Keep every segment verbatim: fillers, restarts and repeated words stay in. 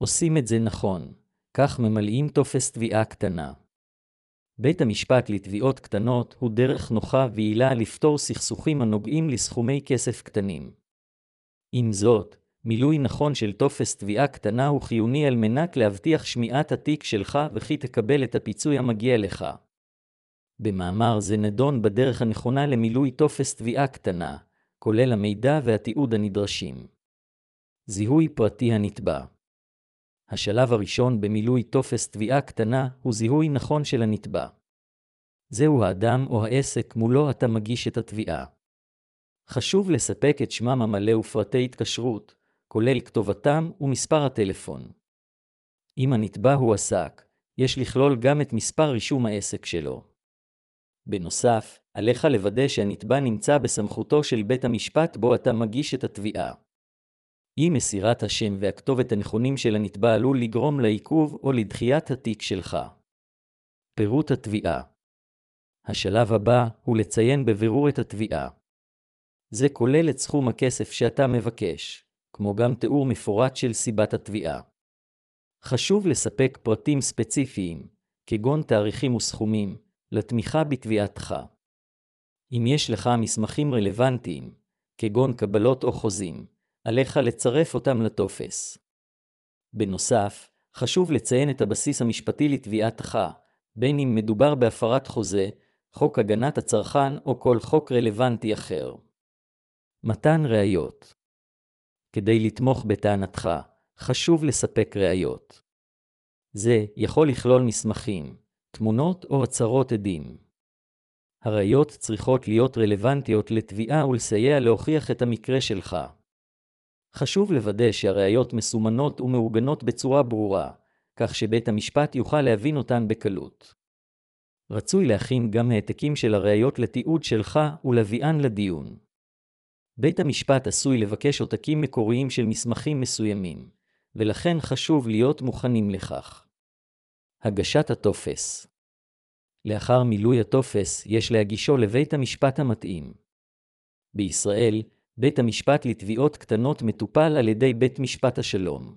עושים את זה נכון, כך ממלאים טופס תביעה קטנה. בית המשפט לתביעות קטנות הוא דרך נוחה ויעילה לפתור סכסוכים הנוגעים לסכומי כסף קטנים. עם זאת, מילוי נכון של טופס תביעה קטנה הוא חיוני על מנת להבטיח שמיעת התיק שלך וכי תקבל את הפיצוי המגיע לך. במאמר זה נדון בדרך הנכונה למילוי טופס תביעה קטנה, כולל המידע והתיעוד הנדרשים. זיהוי פרטי הנתבע. השלב הראשון במילוי טופס תביעה קטנה הוא זיהוי נכון של הנתבע. זהו האדם או העסק מולו אתה מגיש את התביעה. חשוב לספק את שמם המלא ופרטי התקשרות, כולל כתובתם ומספר הטלפון. אם הנתבע הוא עסק, יש לכלול גם את מספר רישום העסק שלו. בנוסף, עליך לוודא שהנתבע נמצא בסמכותו של בית המשפט בו אתה מגיש את התביעה. אי מסירת השם והכתובת הנכונים של הנתבע עלול לגרום לעיכוב או לדחיית התיק שלך. פירוט התביעה. השלב הבא הוא לציין בבירור את התביעה. זה כולל את סכום הכסף שאתה מבקש, כמו גם תיאור מפורט של סיבת התביעה. חשוב לספק פרטים ספציפיים, כגון תאריכים וסכומים, לתמיכה בתביעתך. אם יש לך מסמכים רלוונטיים, כגון קבלות או חוזים, עליך לצרף אותם לטופס. בנוסף, חשוב לציין את הבסיס המשפטי לתביעתך, בין אם מדובר בהפרת חוזה, חוק הגנת הצרכן או כל חוק רלוונטי אחר. מתן ראיות. כדי לתמוך בטענתך, חשוב לספק ראיות. זה יכול לכלול מסמכים, תמונות או הצהרות עדים. הראיות צריכות להיות רלוונטיות לתביעה ולסייע להוכיח את המקרה שלך. חשוב לוודא שהראיות מסומנות ומעוגנות בצורה ברורה, כך שבית המשפט יוכל להבין אותן בקלות. רצוי להכין גם העתקים של הראיות לתיעוד שלך ולהביאן לדיון. בית המשפט עשוי לבקש עותקים מקוריים של מסמכים מסוימים, ולכן חשוב להיות מוכנים לכך. הגשת הטופס. לאחר מילוי הטופס יש להגישו לבית המשפט המתאים. בישראל, בית המשפט לתביעות קטנות מטופל על ידי בית משפט השלום.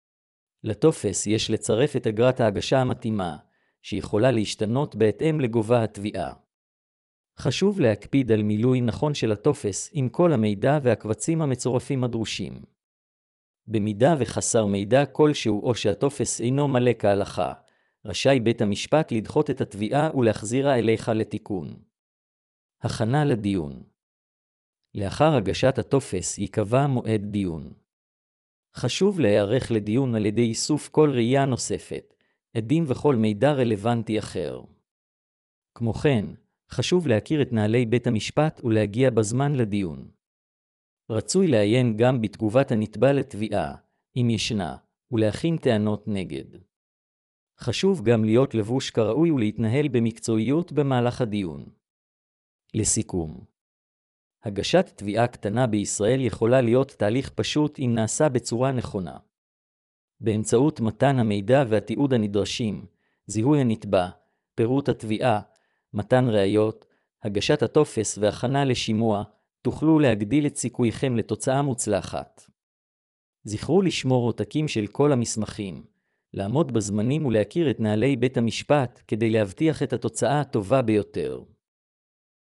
לטופס יש לצרף את אגרת ההגשה המתאימה, שיכולה להשתנות בהתאם לגובה התביעה. חשוב להקפיד על מילוי נכון של הטופס עם כל המידע והקבצים המצורפים הדרושים. במידה וחסר מידע כלשהו או שהטופס אינו מלא כהלכה, רשאי בית המשפט לדחות את התביעה ולהחזירה אליך לתיקון. הכנה לדיון. לאחר הגשת הטופס ייקבע מועד דיון. חשוב להיערך לדיון על ידי איסוף כל ראייה נוספת, עדים וכל מידע רלוונטי אחר. כמו כן, חשוב להכיר את נהלי בית המשפט ולהגיע בזמן לדיון. רצוי לעיין גם בתגובת הנתבע לתביעה, אם ישנה, ולהכין טענות נגד. חשוב גם להיות לבוש כראוי ולהתנהל במקצועיות במהלך הדיון. לסיכום, הגשת תביעה קטנה בישראל יכולה להיות תהליך פשוט אם נעשה בצורה נכונה. באמצעות מתן המידע והתיעוד הנדרשים, זיהוי הנתבע, פירוט התביעה, מתן ראיות, הגשת הטופס והכנה לשימוע, תוכלו להגדיל את סיכוייכם לתוצאה מוצלחת. זכרו לשמור עותקים של כל המסמכים, לעמוד בזמנים ולהכיר את נהלי בית המשפט כדי להבטיח את התוצאה הטובה ביותר.